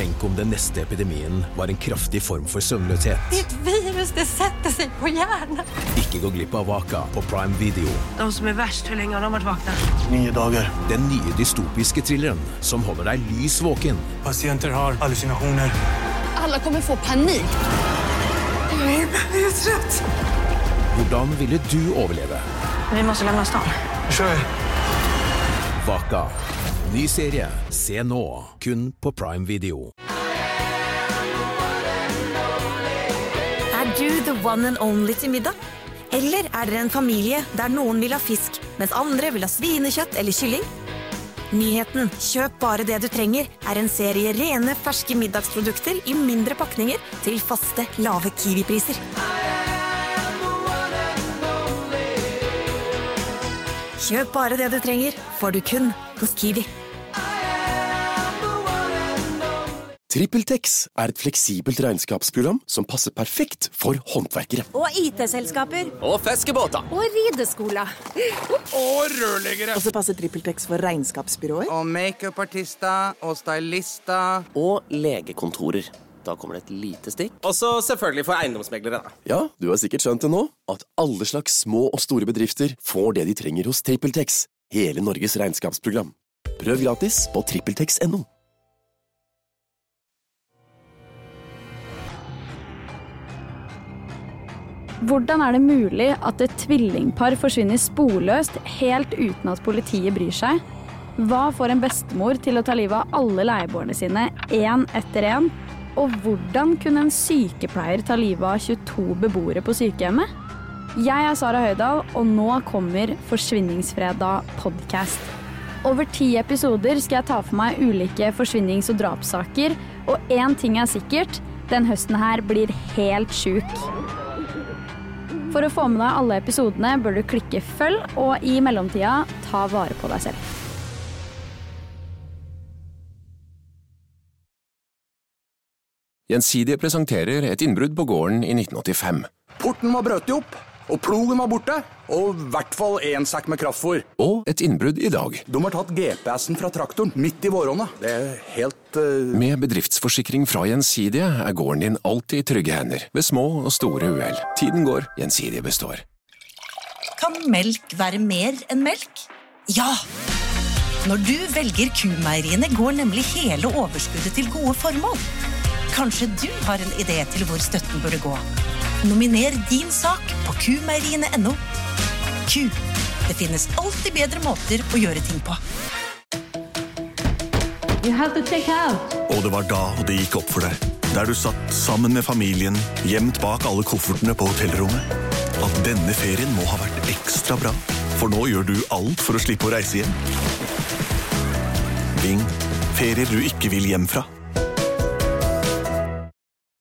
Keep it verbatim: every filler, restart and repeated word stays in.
Tenk om den neste epidemien var en kraftig form for søvnløshet. Det är ett virus, det sätter sig på hjärnan. Ikke gå glipp av Vaka på Prime Video. De som är värst, hur länge har de varit vakna? Nio dagar. Den nye dystopiske thrilleren som holder deg lys våken. Patienter har hallusinationer. Alla kommer få panik. Jag är, jag är trött. Hvordan ville du overleve? Vi måste lämna stan. Kör. Vaka. Ny serie. Se nå. Kun på Prime Video. Er du the one and only til middag? Eller er dere en familie der noen vil ha fisk, mens andre vil ha svinekjøtt eller kylling? Nyheten Kjøp bare det du trenger er en serie rene, ferske middagsprodukter i mindre pakninger til faste, lave Kiwi-priser. Kjøp bare det du trenger, får du kun hos Kiwi. TrippelTex er et fleksibelt regnskapsprogram som passer perfekt for håndverkere. Og I T-selskaper. Og fiskebåter. Og rideskoler. Og rørleggere. Og så passer TrippelTex for regnskapsbyråer. Og make-up-artister og stylister. Og legekontorer. Da kommer det et lite stikk. Og så selvfølgelig for eiendomsmeglere. Ja, du har sikkert skjønt det nå, at alle slags små og store bedrifter får det de trenger hos TrippelTex. Hele Norges regnskapsprogram. Prøv gratis på trippeltex punktum no. Hvordan er det mulig at et tvillingpar forsvinner sporløst helt uten at politiet bryr seg? Hva får en bestemor til å ta livet av alle leieboerne sine, en etter en? Og hvordan kunne en sykepleier ta livet av tjueto beboere på sykehjemmet? Jeg er Sara Høydal, og nå kommer Forsvinningsfredag podcast. Over ti episoder skal jeg ta for meg ulike forsvinnings- og drapssaker, og en ting er sikkert, den høsten her blir helt syk. For å få med deg alle episodene bør du klikke følg, og i mellomtida ta vare på deg selv. Gjensidige presenterer et innbrudd på gården i nitten åttifem. Porten var brøtet opp, og plogen var borte, og i hvert fall en sekk med kraftfôr. Og et innbrudd i dag. De har tatt G P S-en fra traktoren midt i våronna. Det er helt... Uh... Med bedriftsforsikring fra Gjensidige er gården din alltid i trygge hender, ved små og store uhell. Tiden går, Gjensidige består. Kan melk være mer enn melk? Ja! Når du velger Q-meieriene går nemlig hele overskuddet til gode formål. Kanskje du har en idé til hvor støtten burde gå. Nominer din sak på q meieriene punktum no. Q. Det finnes alltid bedre måter å gjøre ting på. You have to check out. Og det var da det gikk opp for deg. Der du satt sammen med familien, gjemt bak alle koffertene på hotellrommet. At denne ferien må ha vært ekstra bra. For nå gjør du alt for å slippe å reise hjem. Ving. Ferier du ikke vil hjem fra.